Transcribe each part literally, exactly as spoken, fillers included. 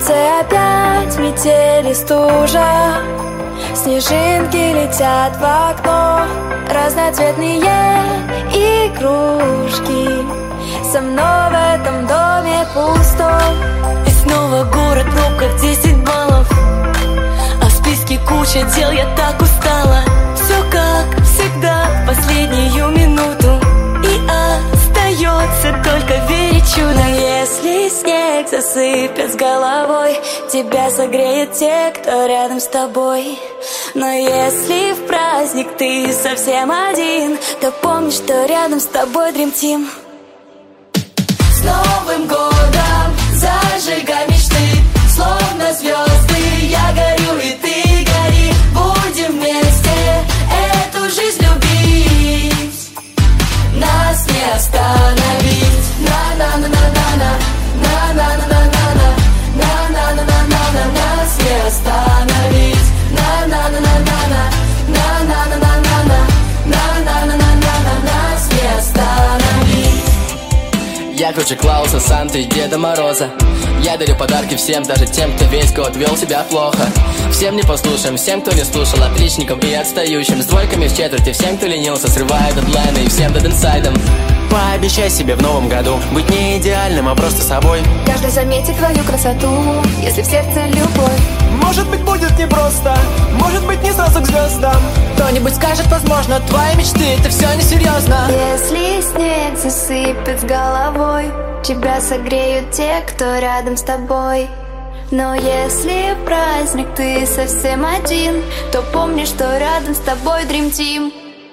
улице опять метель и стужа, снежинки летят в окно, разноцветные игрушки. Со мной в этом доме пусто. И снова город в пробках, десять баллов, а в списке куча дел, я так устала. Все как всегда, в последнюю минуту, и остается только верить в чудо. Но если снег засыпет с головой, тебя согреют те, кто рядом с тобой. Но если в праздник ты совсем один, то помни, что рядом с тобой Dream Team. С Новым годом зажигай мечты, словно звезды, я горю и ты гори. Будем вместе эту жизнь любить, нас не остановить. На-на-на-на-на-на, на-на-на-на-на-на, на-на-на-на-на-на, нас не остановить. На-на-на-на-на-на, на-на-на-на-на-на, на-на-на-на-на-на, нас не остановить. Я круче Клауса, Санты и Деда Мороза. Я дарю подарки всем, даже тем, кто весь год вел себя плохо. Всем непослушным, всем, кто не слушал, отличникам и отстающим, с двойками в четверти, всем, кто ленился, срывая дедлайны, и всем дед инсайдом. Пообещай себе в новом году быть не идеальным, а просто собой. Каждый заметит твою красоту, если в сердце любовь. Может быть, будет непросто, может быть, не сразу к звездам. Кто-нибудь скажет, возможно, твои мечты — это все несерьезно. Если снег засыпет с головой, тебя согреют те, кто рядом с тобой. Но если в праздник ты совсем один, то помни, что рядом с тобой Dream Team.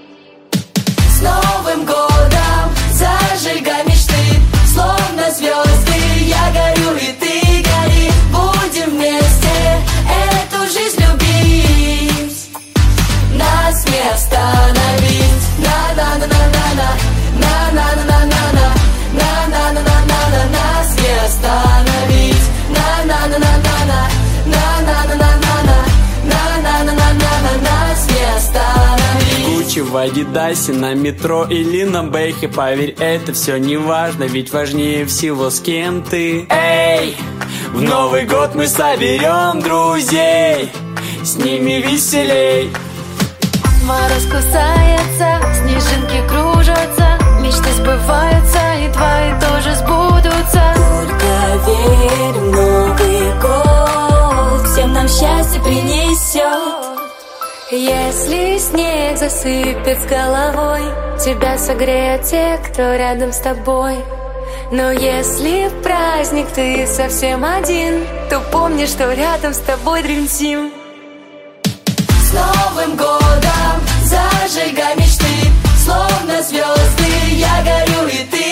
С Новым годом зажигай мечты, словно звезды, я горю и ты гори. Будем вместе эту жизнь любить, нас не остановить. На-на-на-на-на-на, на-на-на-на-на-на, на-на-на-на-на-на, нас не остановить. На-на-на-на-на-на, на-на-на-на-на-на, на-на-на-на-на, нас не остановить. Гуччи в Адидасе, на метро или на бэхе, поверь, это все не важно, ведь важнее всего, с кем ты. Эй, в Новый год мы соберем друзей, с ними веселей. Мороз кусается, снежинки кружатся, мечты сбываются, и твои тоже сбудутся. Только верь в Новый год, всем нам счастье принесет. Если снег засыпет с головой, тебя согреют те, кто рядом с тобой. Но если в праздник ты совсем один, то помни, что рядом с тобой Dream Team. С Новым годом зажигай мечты, словно звезды, я горю и ты